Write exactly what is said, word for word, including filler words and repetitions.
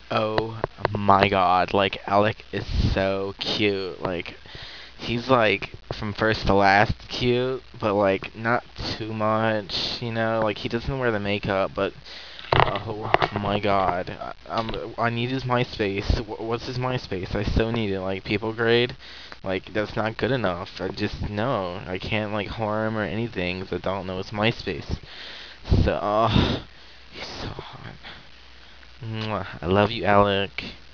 Oh my god, like Alec is so cute. Like he's like from first to last cute, but like not too much, you know? Like he doesn't wear the makeup, but oh my god. I, um I need his MySpace. Wh- What's his MySpace? I so need it. Like people grade, like that's not good enough. I just no, I can't like harm or anything 'cause I don't know his MySpace. So, uh, he's so hot. Mwah. I love you, Alec.